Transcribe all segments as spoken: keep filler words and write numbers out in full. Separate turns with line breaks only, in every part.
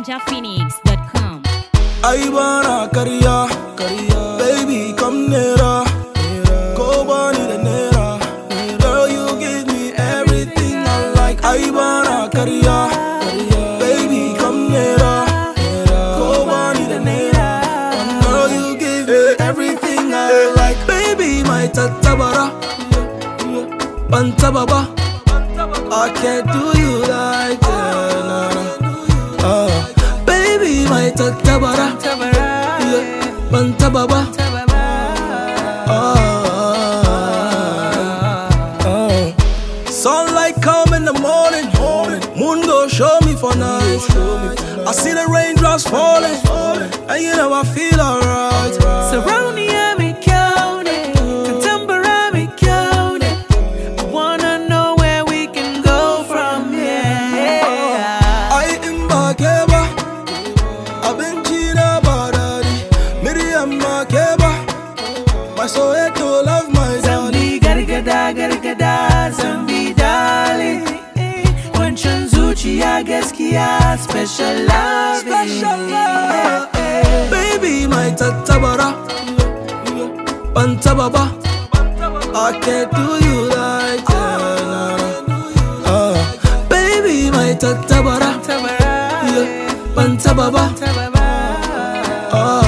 ninja phoenix dot com.
I wanna Korea, Korea. Baby, come nearer. Go bunny the nearer. Girl, you give me everything I like. I wanna Korea, Korea. Baby, come nearer. Go bunny the nearer. Girl, you give me everything I like. Baby, my tatabara, bantababa. I can't do you like that. Nah, nah. Uh, baby, my tatabara, yeah, bantababa. Uh, uh. Sunlight come in the morning, moon go show me for night. I see the raindrops falling, and you know I feel alright.
Surround me, I'm in county. Katambara, me county. I wanna know where we can go from here.
I am Bakeba, I've been Gina Badadi, Miriam Makeba. My soul to love my
Zambi gargada gargada, Zambi darling. Wanchan zuchi ya gaskiya, special love,
special love. Baby, my tatabara, bantababa. I can't do you like that. Nah. Uh, baby, my tatabara, yeah, bantababa. Uh,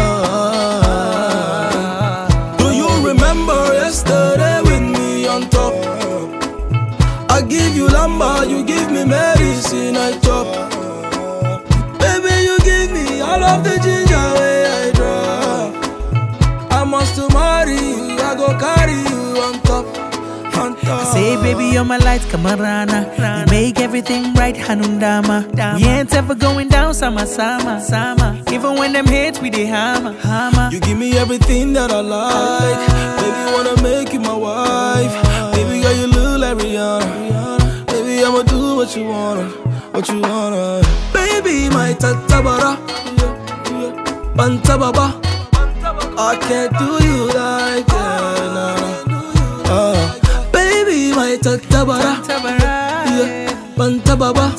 do you remember yesterday with me on top? I give you lamba, you give me medicine, I chop. Baby, you give me all of the ginger way I drop. I must to marry you, I go carry you on top, on top.
I say, baby, you're my light, kamarana. You make everything right, Hanundama. We ain't ever going down, sama, sama, sama. Even when them hate, we they hammer, hammer.
You give me everything that I like. Baby, wanna make you my wife. Baby, girl, you look like Rihanna. Baby, I'ma do what you wanna, what you wanna. Baby, my tatabara, bantababa. I can't do you like that. Nah. Uh, baby, my tatabara, yeah, bantababa.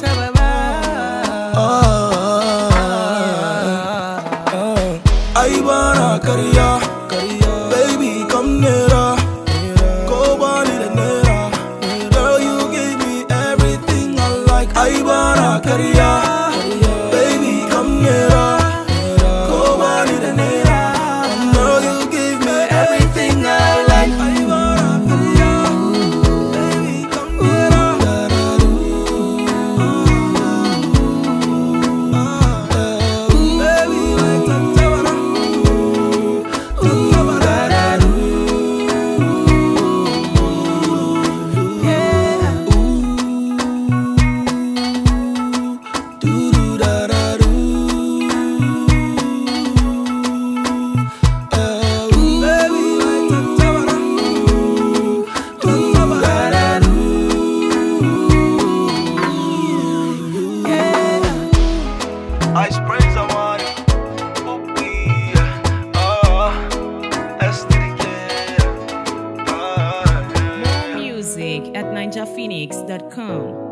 Uh, uh, I wanna Korea, Korea. Baby, come nearer. Go bunny the nearer. Girl, you give me everything I like. I wanna Korea, baby, come nearer. Go bunny the nearer. Girl, you give me everything I like. I wanna Korea, baby, come nearer. Baby, like tatabara, tatabara. I spray some money. Oh, yeah. Oh, S T K.
More music at ninja phoenix dot com.